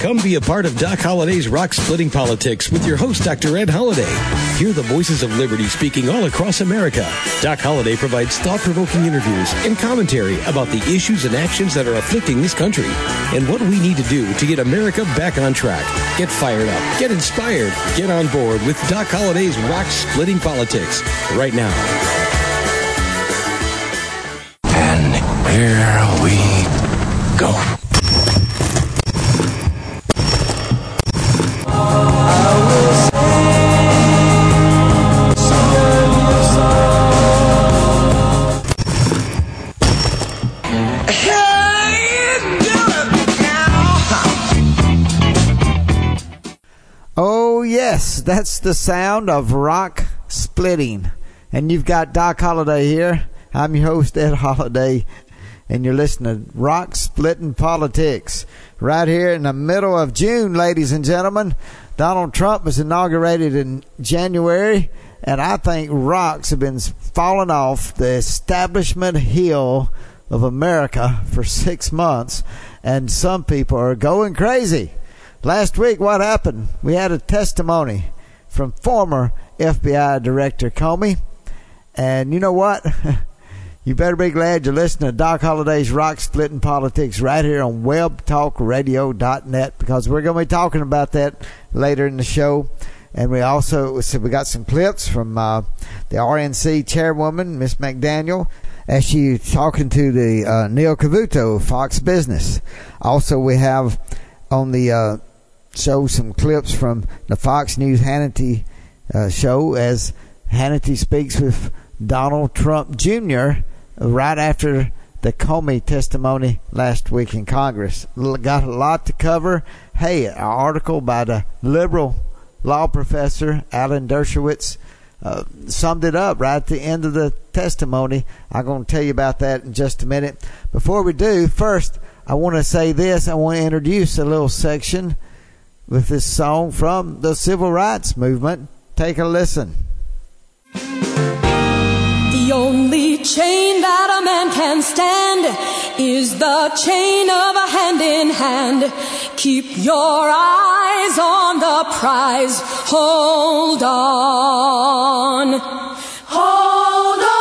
Come be a part of Doc Holliday's Rock Splitting Politics with your host, Dr. Ed Holliday. Hear the voices of liberty speaking all across America. Doc Holliday provides thought-provoking interviews and commentary about the issues and actions that are afflicting this country and what we need to do to get America back on track. Get fired up, get inspired, get on board with Doc Holliday's Rock Splitting Politics right now. And here we go. Oh, yes, that's the sound of rock splitting. And you've got Doc Holliday here. I'm your host, Ed Holliday, and you're listening to Rock Splitting Politics. Right here in the middle of June, ladies and gentlemen. Donald Trump was inaugurated in January, and I think rocks have been falling off the establishment hill of America for 6 months, and some people are going crazy. Last week, what happened? We had a testimony from former FBI Director Comey. And you know what? You better be glad you're listening to Doc Holliday's Rock Splitting Politics right here on webtalkradio.net, because we're going to be talking about that later in the show. And we got some clips from the RNC chairwoman, Miss McDaniel, as she's talking to the Neil Cavuto of Fox Business. Also, we have on the show some clips from the Fox News Hannity show as Hannity speaks with Donald Trump Jr. right after the Comey testimony last week in Congress. Got a lot to cover. Hey, an article by the liberal law professor Alan Dershowitz summed it up right at the end of the testimony. I'm going to tell you about that in just a minute. Before we do, first, I want to say this. I want to introduce a little section with this song from the Civil Rights Movement. Take a listen. The only chain that a man can stand is the chain of a hand in hand. Keep your eyes on the prize. Hold on. Hold on.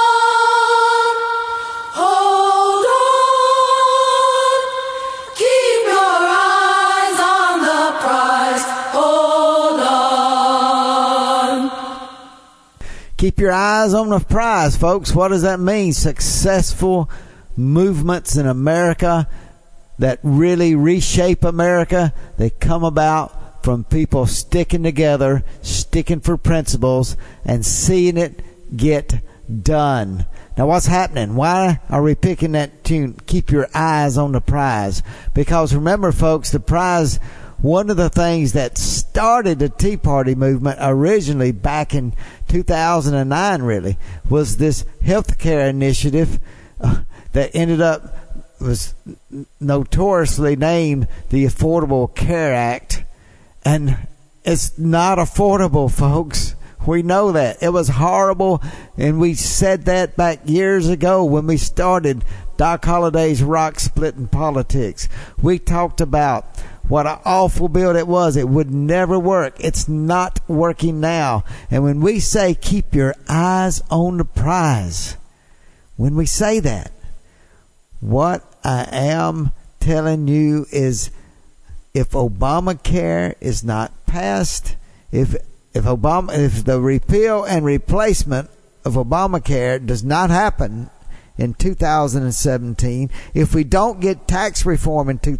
Hold on. Keep your eyes on the prize. Hold on. Keep your eyes on the prize, folks. What does that mean? Successful movements in America that really reshape America, they come about from people sticking together, sticking for principles, and seeing it get done. Now, what's happening? Why are we picking that tune, Keep Your Eyes on the Prize? Because remember, folks, the prize, one of the things that started the Tea Party movement originally back in 2009, really, was this health care initiative that ended up was notoriously named the Affordable Care Act. And it's not affordable, folks. We know that. It was horrible, and we said that back years ago when we started Doc Holliday's Rock Splitting Politics. We talked about what an awful bill it was. It would never work. It's not working now. And when we say keep your eyes on the prize, when we say that, what I am telling you is, if Obamacare is not passed, if the repeal and replacement of Obamacare does not happen in 2017, if we don't get tax reform in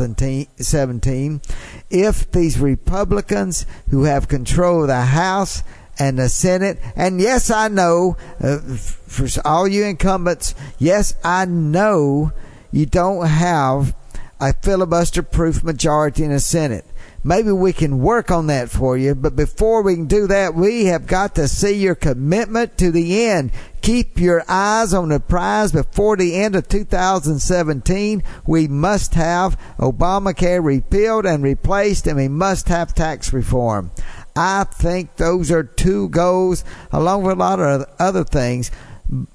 2017, if these Republicans who have control of the House and the Senate, and yes, I know, for all you incumbents, yes, I know you don't have a filibuster-proof majority in the Senate. Maybe we can work on that for you, but before we can do that, we have got to see your commitment to the end. Keep your eyes on the prize. Before the end of 2017, we must have Obamacare repealed and replaced, and we must have tax reform. I think those are two goals, along with a lot of other things.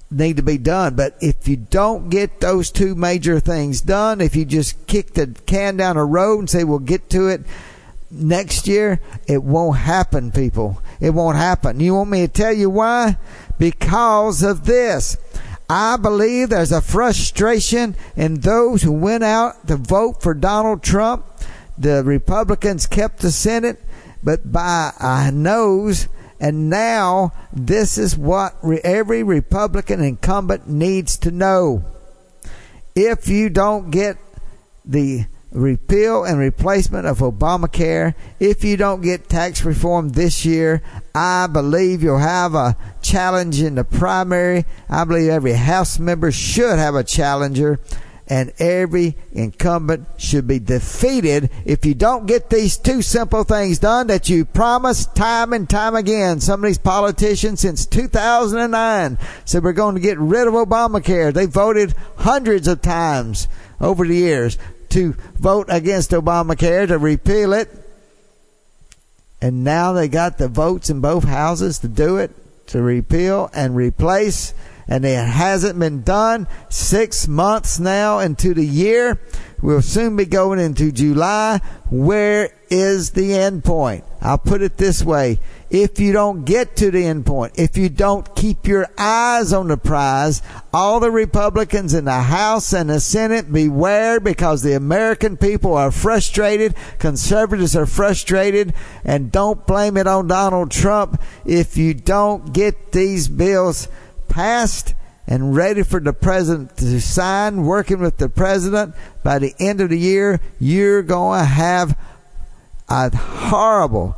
need to be done. But if you don't get those two major things done, if you just kick the can down the road and say we'll get to it next year, it won't happen, people. It won't happen. You want me to tell you why? Because of this. I believe there's a frustration in those who went out to vote for Donald Trump. The Republicans kept the Senate, but by a nose. And now this is what every Republican incumbent needs to know. If you don't get the repeal and replacement of Obamacare, if you don't get tax reform this year, I believe you'll have a challenge in the primary. I believe every House member should have a challenger, and every incumbent should be defeated if you don't get these two simple things done that you promised time and time again. Some of these politicians since 2009 said we're going to get rid of Obamacare. They voted hundreds of times over the years to vote against Obamacare, to repeal it. And now they got the votes in both houses to do it, to repeal and replace. And it hasn't been done. 6 months now into the year. We'll soon be going into July. Where is the end point? I'll put it this way. If you don't get to the end point, if you don't keep your eyes on the prize, all the Republicans in the House and the Senate, beware, because the American people are frustrated. Conservatives are frustrated. And don't blame it on Donald Trump. If you don't get these bills passed and ready for the president to sign, working with the president, by the end of the year, you're going to have a horrible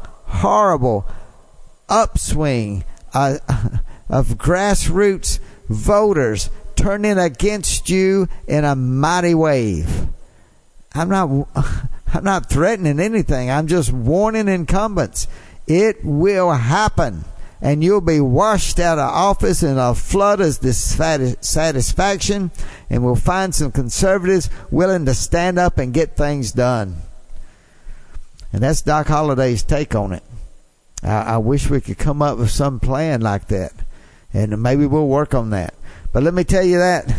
upswing of grassroots voters turning against you in a mighty wave. I'm not threatening anything. I'm just warning incumbents. It will happen. And you'll be washed out of office in a flood of dissatisfaction, and we'll find some conservatives willing to stand up and get things done. And that's Doc Holliday's take on it. I wish we could come up with some plan like that, and maybe we'll work on that. But let me tell you that,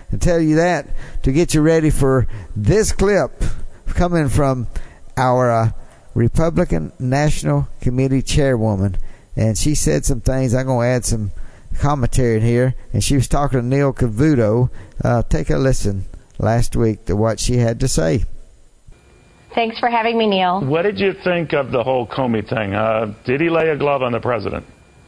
to get you ready for this clip coming from our Republican National Committee chairwoman. And she said some things. I'm going to add some commentary in here. And she was talking to Neil Cavuto. Take a listen last week to what she had to say. Thanks for having me, Neil. What did you think of the whole Comey thing? Did he lay a glove on the president?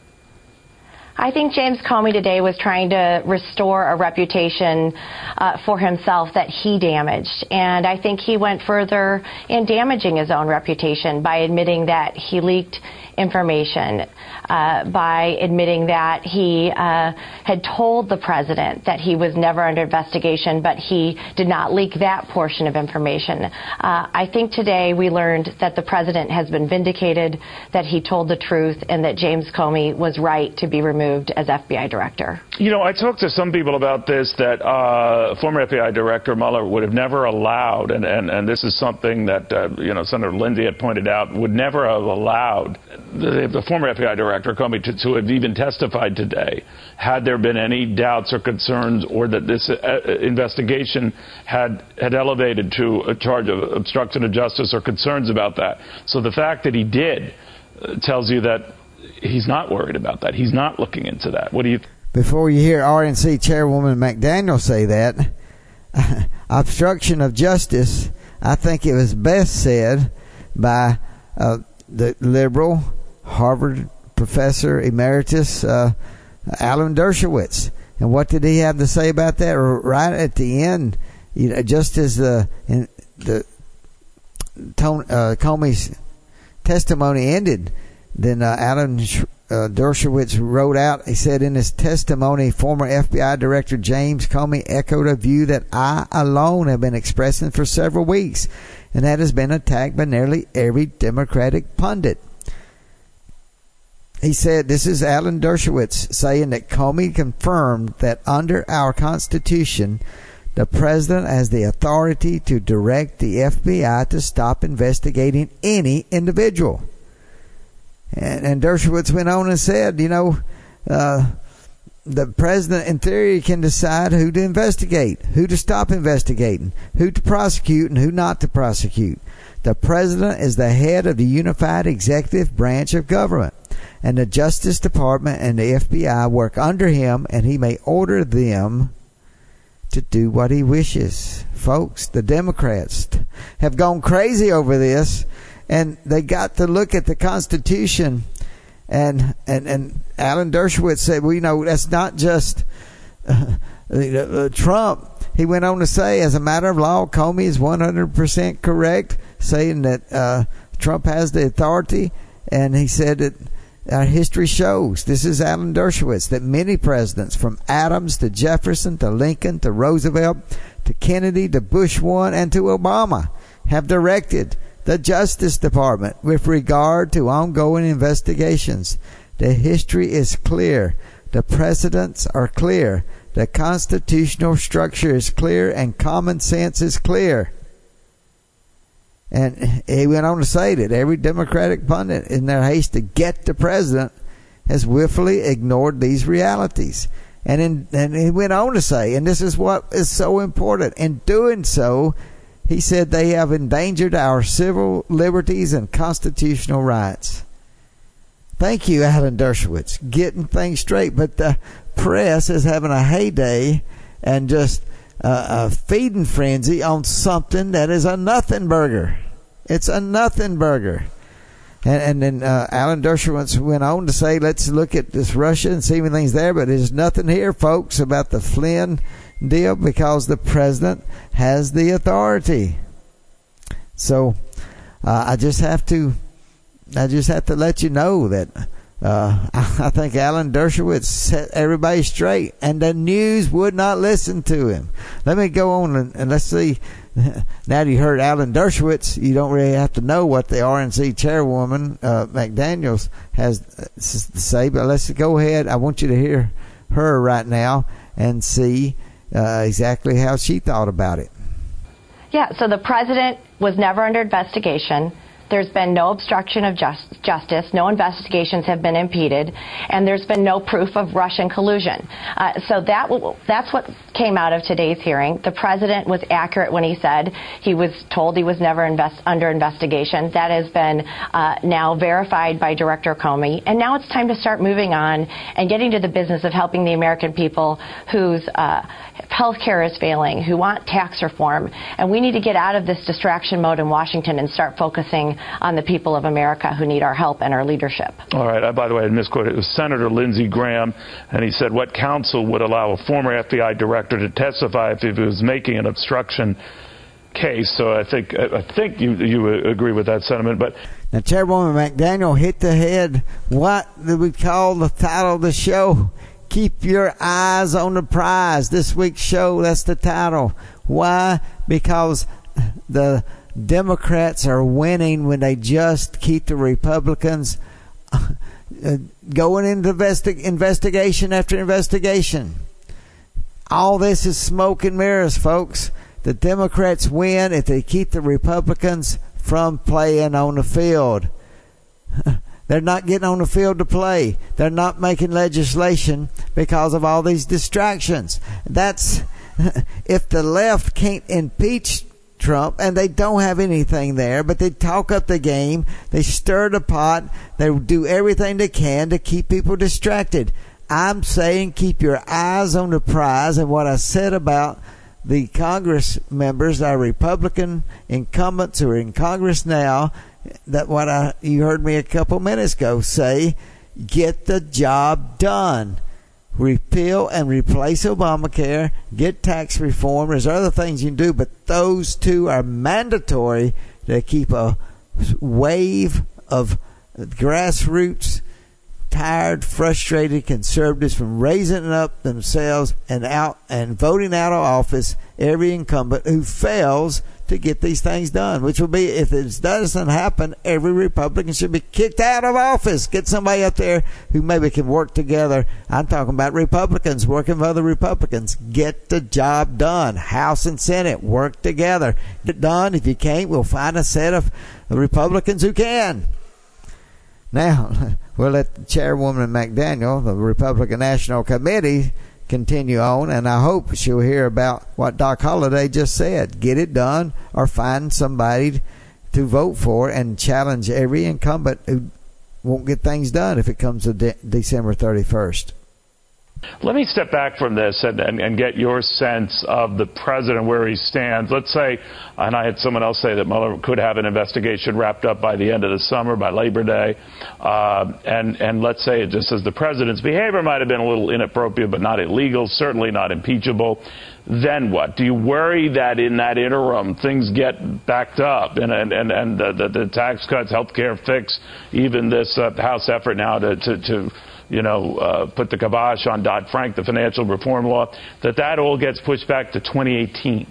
I think James Comey today was trying to restore a reputation for himself that he damaged. And I think he went further in damaging his own reputation by admitting that he leaked information, by admitting that he had told the president that he was never under investigation, but he did not leak that portion of information. I think today we learned that the president has been vindicated, that he told the truth, and that James Comey was right to be removed as FBI director. You know, I talked to some people about this, that former FBI Director Mueller would have never allowed, and this is something that, Senator Lindsey had pointed out, would never have allowed the former FBI Director Comey to have even testified today, had there been any doubts or concerns, or that this investigation had elevated to a charge of obstruction of justice or concerns about that. So the fact that he did tells you that he's not worried about that. He's not looking into that. What do you think? Before you hear RNC Chairwoman McDaniel say that, obstruction of justice, I think it was best said by the liberal Harvard professor emeritus Alan Dershowitz. And what did he have to say about that? Right at the end, just as Comey's testimony ended, then Alan Dershowitz wrote out, he said in his testimony, former FBI Director James Comey echoed a view that I alone have been expressing for several weeks, and that has been attacked by nearly every Democratic pundit. He said, this is Alan Dershowitz saying that Comey confirmed that under our Constitution, the President has the authority to direct the FBI to stop investigating any individual. And Dershowitz went on and said, the president, in theory, can decide who to investigate, who to stop investigating, who to prosecute, and who not to prosecute. The president is the head of the unified executive branch of government, and the Justice Department and the FBI work under him, and he may order them to do what he wishes. Folks, the Democrats have gone crazy over this, and they got to look at the Constitution. And Alan Dershowitz said, well, that's not just Trump. He went on to say, as a matter of law, Comey is 100% correct, saying that Trump has the authority. And he said that our history shows, this is Alan Dershowitz, that many presidents, from Adams to Jefferson to Lincoln to Roosevelt to Kennedy to Bush 1 and to Obama, have directed the Justice Department with regard to ongoing investigations. The history is clear. The precedents are clear. The constitutional structure is clear, and common sense is clear. And he went on to say that every Democratic pundit, in their haste to get the president, has willfully ignored these realities. And he went on to say, and this is what is so important, in doing so, he said they have endangered our civil liberties and constitutional rights. Thank you, Alan Dershowitz, getting things straight. But the press is having a heyday and just a feeding frenzy on something that is a nothing burger. It's a nothing burger. And then Alan Dershowitz went on to say, let's look at this Russia and see if anything's there. But there's nothing here, folks, about the Flynn deal, because the president has the authority. So I just have to let you know that I think Alan Dershowitz set everybody straight, and the news would not listen to him. Let me go on and let's see. Now that you heard Alan Dershowitz, you don't really have to know what the RNC chairwoman McDaniels has to say, but let's go ahead. I want you to hear her right now and see exactly how she thought about it. Yeah, so the president was never under investigation. There's been no obstruction of justice. No investigations have been impeded, and there's been no proof of Russian collusion. So that's what came out of today's hearing. The president was accurate when he said he was told he was never under investigation. That has been now verified by Director Comey, and now it's time to start moving on and getting to the business of helping the American people whose health care is failing, who want tax reform, and we need to get out of this distraction mode in Washington and start focusing on the people of America who need our help and our leadership. All right. By the way, I misquoted. It was Senator Lindsey Graham, and he said, what counsel would allow a former FBI director to testify if he was making an obstruction case? So I think you agree with that sentiment. But now, Chairwoman McDaniel hit the head. What do we call the title of the show? Keep your eyes on the prize. This week's show, that's the title. Why? Because the Democrats are winning when they just keep the Republicans going into investigation after investigation. All this is smoke and mirrors, folks. The Democrats win if they keep the Republicans from playing on the field. They're not getting on the field to play. They're not making legislation because of all these distractions. That's if the left can't impeach Trump, and they don't have anything there, but they talk up the game, they stir the pot, they do everything they can to keep people distracted. I'm saying keep your eyes on the prize, and what I said about the Congress members, our Republican incumbents who are in Congress now, that you heard me a couple minutes ago say, get the job done. Repeal and replace Obamacare, get tax reform. There's other things you can do, but those two are mandatory to keep a wave of grassroots, tired, frustrated conservatives from raising up themselves and voting out of office every incumbent who fails to get these things done, which will be, if it doesn't happen, every Republican should be kicked out of office. Get somebody up there who maybe can work together. I'm talking about Republicans working with other Republicans. Get the job done. House and Senate, work together. Get it done. If you can't, we'll find a set of Republicans who can. Now, we'll let the Chairwoman McDaniel, the Republican National Committee, continue on, and I hope she'll hear about what Doc Holliday just said. Get it done, or find somebody to vote for and challenge every incumbent who won't get things done if it comes to December 31st. Let me step back from this and get your sense of the president, where he stands. Let's say, and I had someone else say that Mueller could have an investigation wrapped up by the end of the summer, by Labor Day. And let's say, just as the president's behavior might have been a little inappropriate, but not illegal, certainly not impeachable. Then what? Do you worry that in that interim things get backed up and the tax cuts, health care fix, even this House effort now to put the kibosh on Dodd-Frank, the financial reform law, that all gets pushed back to 2018?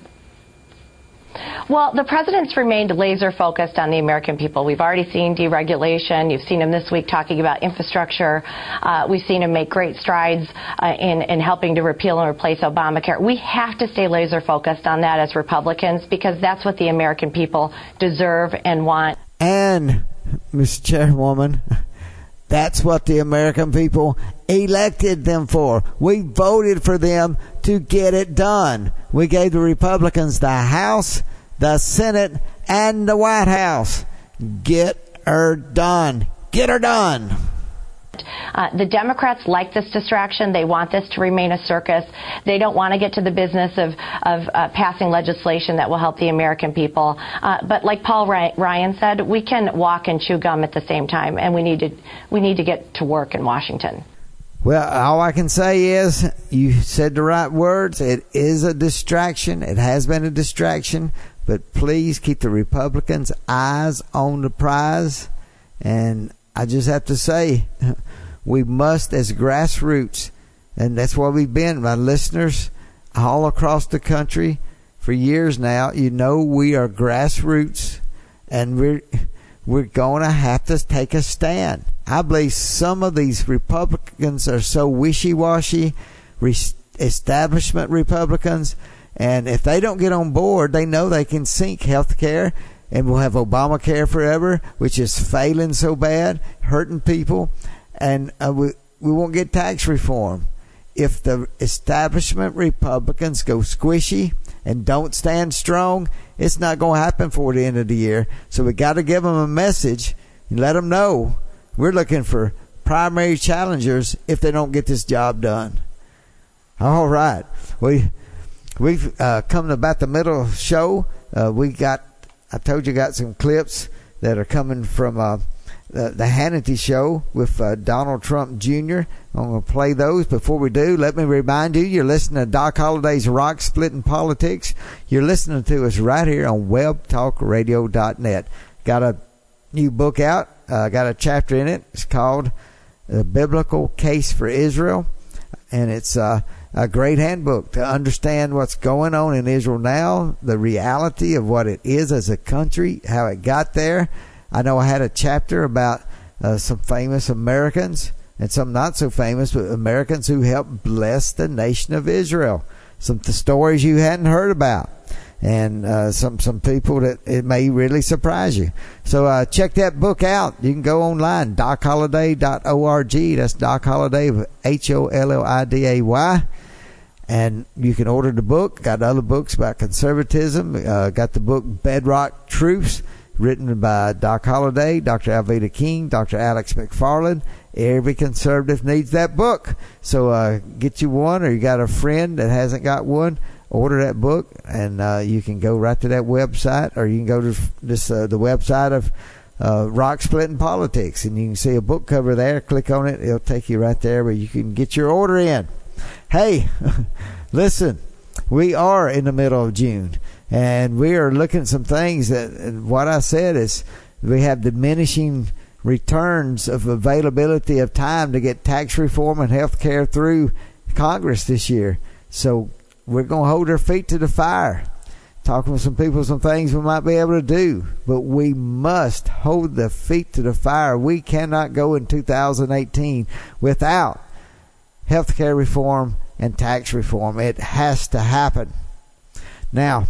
Well, the president's remained laser focused on the American people. We've already seen deregulation. You've seen him this week talking about infrastructure. We've seen him make great strides in helping to repeal and replace Obamacare. We have to stay laser focused on that as Republicans, because that's what the American people deserve and want. And, Mr. Chairwoman, that's what the American people elected them for. We voted for them to get it done. We gave the Republicans the House, the Senate, and the White House. Get her done. Get her done. The Democrats like this distraction. They want this to remain a circus. They don't want to get to the business of passing legislation that will help the American people. But like Paul Ryan said, we can walk and chew gum at the same time, and we need to get to work in Washington. Well, all I can say is you said the right words. It is a distraction. It has been a distraction. But please keep the Republicans' eyes on the prize. And I just have to say, we must, as grassroots, and that's why we've been, my listeners all across the country for years now, we are grassroots, and we're going to have to take a stand. I believe some of these Republicans are so wishy-washy, establishment Republicans, and if they don't get on board, they know they can sink health care, and we'll have Obamacare forever, which is failing so bad, hurting people, and we won't get tax reform. If the establishment Republicans go squishy and don't stand strong, it's not going to happen before the end of the year. So we got to give them a message and let them know we're looking for primary challengers if they don't get this job done. All right. We've come to about the middle of the show. I told you got some clips that are coming from the Hannity show with Donald Trump Jr. I'm going to play those. Before we do, let me remind you, you're listening to Doc Holliday's Rock Splitting Politics. You're listening to us right here on webtalkradio.net. Got a new book out. Got a chapter in it. It's called The Biblical Case for Israel. And it's a great handbook to understand what's going on in Israel now, the reality of what it is as a country, how it got there. I know I had a chapter about some famous Americans and some not so famous, but Americans who helped bless the nation of Israel. Some stories you hadn't heard about, and some people that it may really surprise you. So check that book out. You can go online, DocHolliday.org. That's Doc Holliday, HOLLIDAY. And you can order the book. Got other books about conservatism. Got the book Bedrock Truths, written by Doc Holliday, Dr. Alveda King, Dr. Alex McFarland. Every conservative needs that book. So get you one, or you got a friend that hasn't got one, order that book, and you can go right to that website, or you can go to the website of Rock Splitting Politics, and you can see a book cover there. Click on it. It'll take you right there where you can get your order in. Hey, listen, we are in the middle of June, and we are looking at some things that, what I said is, we have diminishing returns of availability of time to get tax reform and health care through Congress this year. So we're going to hold our feet to the fire, talking with some people, some things we might be able to do, but we must hold the feet to the fire. We cannot go in 2018 without health care reform and tax reform. It has to happen. Now,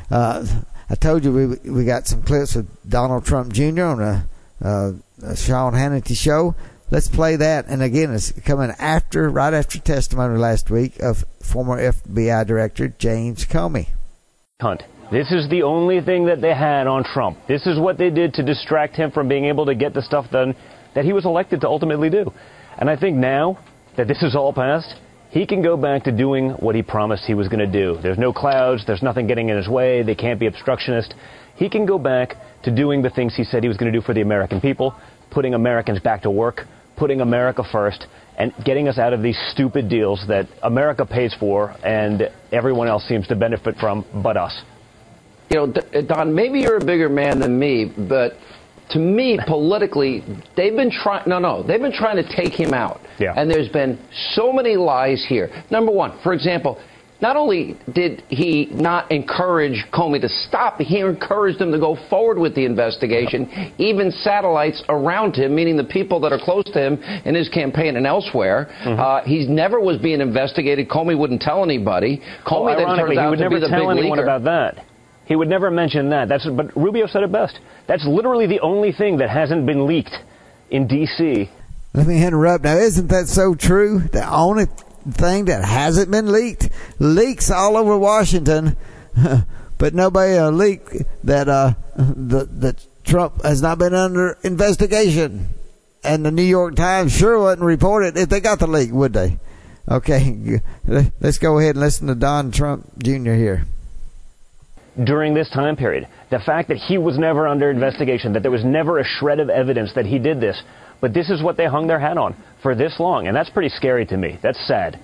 I told you we got some clips of Donald Trump Jr. on a Sean Hannity show. let's play that. And again, it's coming right after testimony last week of former FBI Director James Comey. Hunt. This is the only thing that they had on Trump. This is what they did to distract him from being able to get the stuff done that he was elected to ultimately do. And I think now that this is all past, he can go back to doing what he promised he was going to do. There's no clouds. There's nothing getting in his way. They can't be obstructionist. He can go back to doing the things he said he was going to do for the American people, putting Americans back to work, putting America first, and getting us out of these stupid deals that America pays for and everyone else seems to benefit from but us. You know, Don, maybe you're a bigger man than me, but to me, politically, they've been trying to take him out. Yeah. And there's been so many lies here. Number one, for example, not only did he not encourage Comey to stop, he encouraged him to go forward with the investigation, even satellites around him, meaning the people that are close to him in his campaign and elsewhere. He never was being investigated. Comey wouldn't tell anybody. Comey then turns out to be the big leaker. About that. He would never mention that. But Rubio said it best. That's literally the only thing that hasn't been leaked in D.C. Let me interrupt. Now, isn't that so true? The only thing that hasn't been leaked? Leaks all over Washington, but nobody leaked that that Trump has not been under investigation. And the New York Times sure wouldn't report it if they got the leak, would they? Okay, let's go ahead and listen to Don Trump Jr. here. During this time period, the fact that he was never under investigation, that there was never a shred of evidence that he did this, but this is what they hung their hat on for this long, and that's pretty scary to me. That's sad.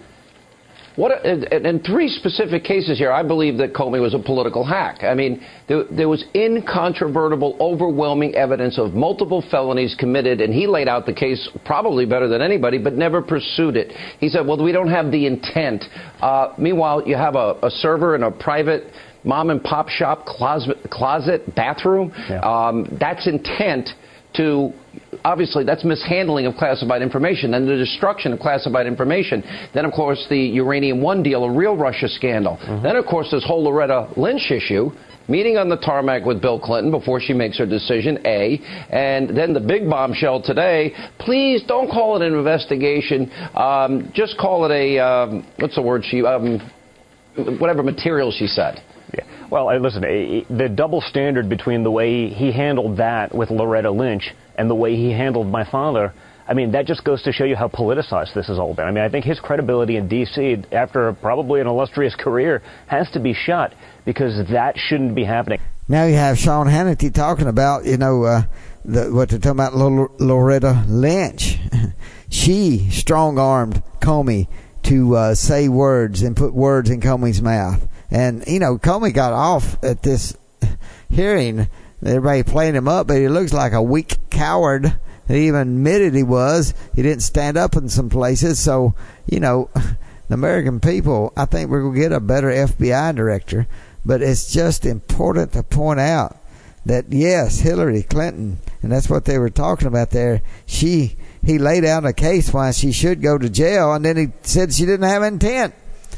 In three specific cases here, I believe that Comey was a political hack. I mean, there was incontrovertible, overwhelming evidence of multiple felonies committed, and he laid out the case probably better than anybody, but never pursued it. He said, well, we don't have the intent. Meanwhile, you have a server in a private mom-and-pop shop closet bathroom. Yeah. That's intent to, obviously, that's mishandling of classified information and the destruction of classified information. Then, of course, the Uranium One deal, a real Russia scandal. Then, of course, this whole Loretta Lynch issue, meeting on the tarmac with Bill Clinton before she makes her decision, and then the big bombshell today, please don't call it an investigation, just call it a, what's the word whatever material she said. Yeah. Well, listen, the double standard between the way he handled that with Loretta Lynch and the way he handled my father, I mean, that just goes to show you how politicized this has all been. I mean, I think his credibility in D.C. after probably an illustrious career has to be shot because that shouldn't be happening. Now you have Sean Hannity talking about, what they're talking about Loretta Lynch. She strong-armed Comey to say words and put words in Comey's mouth. And, Comey got off at this hearing. Everybody playing him up, but he looks like a weak coward. He even admitted he was. He didn't stand up in some places. So, the American people, I think we're going to get a better FBI director. But it's just important to point out that, yes, Hillary Clinton, and that's what they were talking about there, he laid out a case why she should go to jail, and then he said she didn't have intent.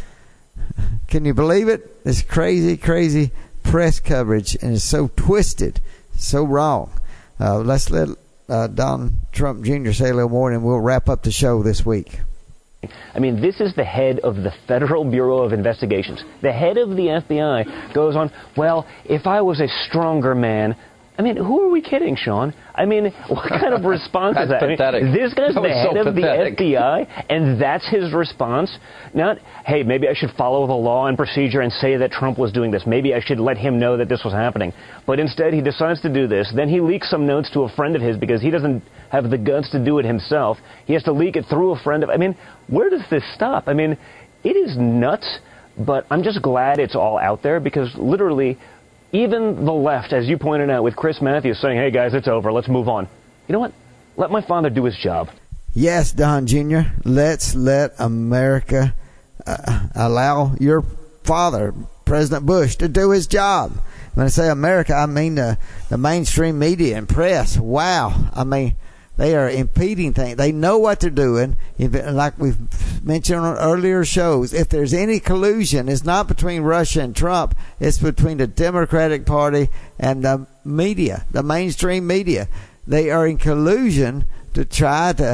Can you believe it? It's crazy, crazy press coverage, and it's so twisted, so wrong. Let's let Don Trump Jr. say a little more, and we'll wrap up the show this week. I mean, this is the head of the Federal Bureau of Investigations. The head of the FBI goes on, well, if I was a stronger man, I mean, who are we kidding, Sean? I mean, what kind of response is that? Pathetic. I mean, this guy's the head of pathetic. the FBI, and that's his response? Not, hey, maybe I should follow the law and procedure and say that Trump was doing this. Maybe I should let him know that this was happening. But instead, he decides to do this. Then he leaks some notes to a friend of his because he doesn't have the guts to do it himself. He has to leak it through a friend of... I mean, where does this stop? I mean, it is nuts, but I'm just glad it's all out there because literally... Even the left, as you pointed out, with Chris Matthews saying, hey, guys, it's over. Let's move on. You know what? Let my father do his job. Yes, Don Jr., let's let America allow your father, President Bush, to do his job. When I say America, I mean the mainstream media and press. Wow. I mean, they are impeding things. They know what they're doing. Like we've mentioned on earlier shows, if there's any collusion, it's not between Russia and Trump. It's between the Democratic Party and the media, the mainstream media. They are in collusion to try to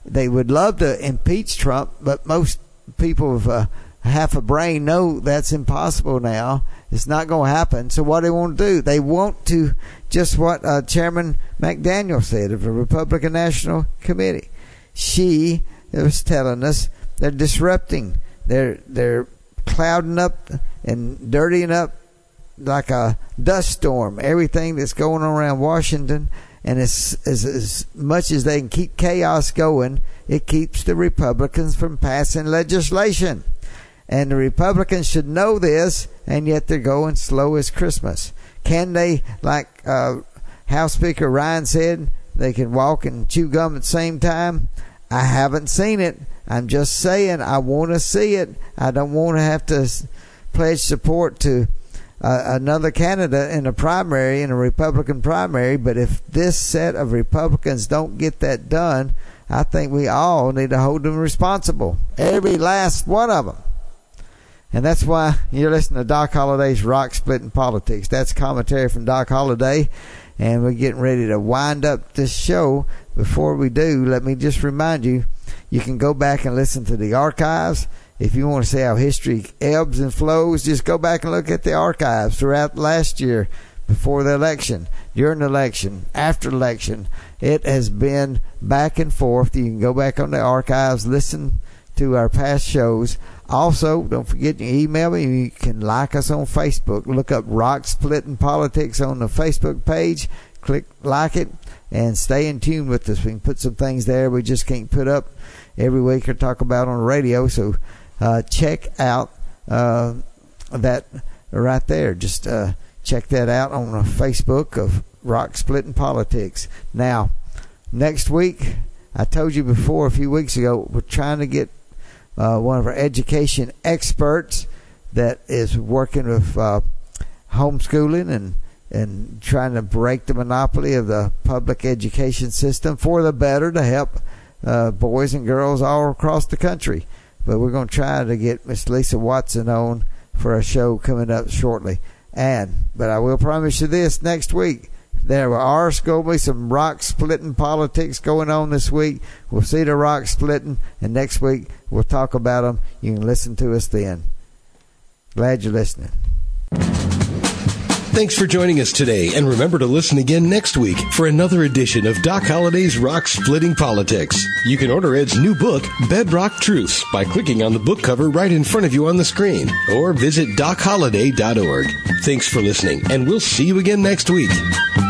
they would love to impeach Trump, but most people with half a brain know that's impossible now. It's not going to happen. So what they want to do, they want to, just what Chairman McDaniel said of the Republican National Committee. She was telling us they're disrupting. They're clouding up and dirtying up like a dust storm everything that's going on around Washington. And as much as they can keep chaos going, it keeps the Republicans from passing legislation. And the Republicans should know this, and yet they're going slow as Christmas. Can they, like House Speaker Ryan said, they can walk and chew gum at the same time? I haven't seen it. I'm just saying I want to see it. I don't want to have to pledge support to another candidate in a primary, in a Republican primary. But if this set of Republicans don't get that done, I think we all need to hold them responsible. Every last one of them. And that's why you're listening to Doc Holliday's Rock Splitting Politics. That's commentary from Doc Holliday. And we're getting ready to wind up this show. Before we do, let me just remind you, you can go back and listen to the archives. If you want to see how history ebbs and flows, just go back and look at the archives throughout last year, before the election, during the election, after the election. It has been back and forth. You can go back on the archives, listen to our past shows. Also, don't forget, you email me. You can like us on Facebook. Look up Rock Splitting Politics on the Facebook page. Click like it and stay in tune with us. We can put some things there we just can't put up every week or talk about on the radio. So check out that right there. Just check that out on the Facebook of Rock Splitting Politics. Now, next week, I told you before a few weeks ago, we're trying to get one of our education experts that is working with homeschooling and trying to break the monopoly of the public education system for the better, to help boys and girls all across the country. But we're going to try to get Miss Lisa Watson on for a show coming up shortly. But I will promise you this, next week there are going to be some rock splitting politics going on this week. We'll see the rock splitting, and next week we'll talk about them. You can listen to us then. Glad you're listening. Thanks for joining us today, and remember to listen again next week for another edition of Doc Holliday's Rock Splitting Politics. You can order Ed's new book, Bedrock Truths, by clicking on the book cover right in front of you on the screen, or visit DocHolliday.org. Thanks for listening, and we'll see you again next week.